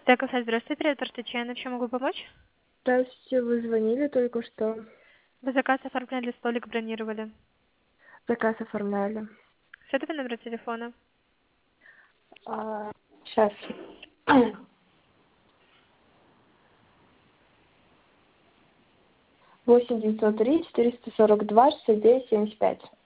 Кафе, здравствуйте, риэлтор Татьяна. Чем могу помочь? Здравствуйте, вы звонили только что. Вы заказ оформляли, столик бронировали. Заказ оформляли. С этого номера телефона? Сейчас. 8 903 442 69 75.